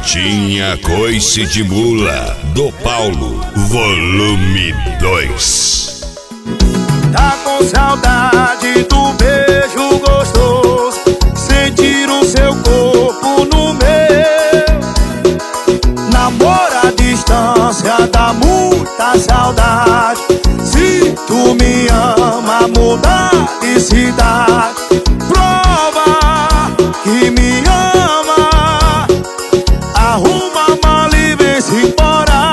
Tinha Coice de Mula, do Paulo, volume 2. Tá com saudade do beijo gostoso, sentir o seu corpo no meu. Namoro à distância dá muita saudade. Se tu me ama, mudar de cidade. Prova que me ama, arruma a mala e vem-se embora.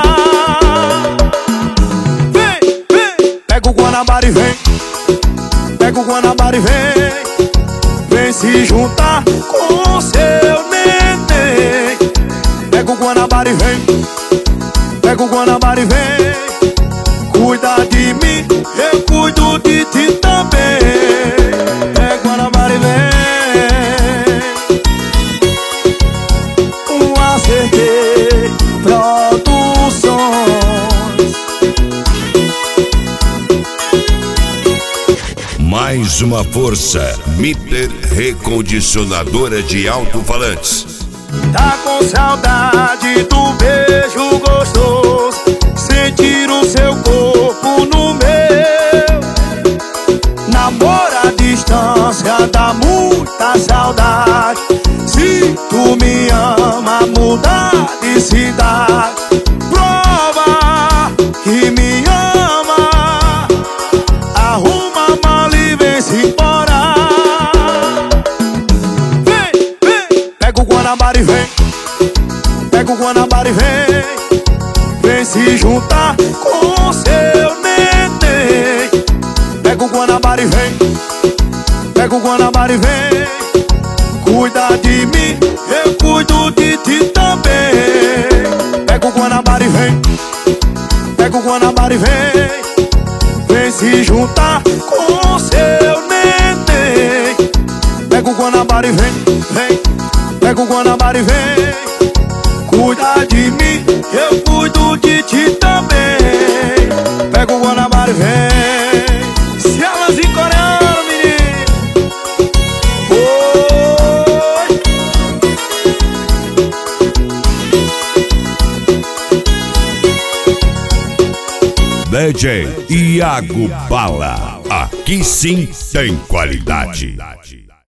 Vem, vem, pega o Guanabara e vem. Pega o Guanabara e vem. Vem se juntar com seu neném. Pega o Guanabara e vem. Pega o Guanabara e vem. Cuida de mim, eu cuido de ti também. Pega o Guanabara e vem. Acertei Produções. Mais uma força, Mitter Recondicionadora de Alto-Falantes. Tá com saudade do beijo gostoso, sentir o seu corpo no meu. Namoro à distância dá muita saudade. Se tu me ama, mudar de cidade. Prova que me ama, arruma a mala e vem-se embora. Vem, vem, pega o Guanabara e vem. Pega o Guanabara e vem. Vem se juntar com seu neném. Pega o Guanabara e vem. Pega o Guanabara e vem. Cuida de mim, eu cuido de ti também. Pega o Guanabara e vem. Pega o Guanabara e vem. Vem se juntar com seu neném. Pega o Guanabara e vem, vem. Pega o Guanabara e vem. Cuida de mim, eu cuido de ti também. Pega o Guanabara e vem. Se elas em coreano, menino. Oi. DJ Iago Bala, aqui sim tem qualidade.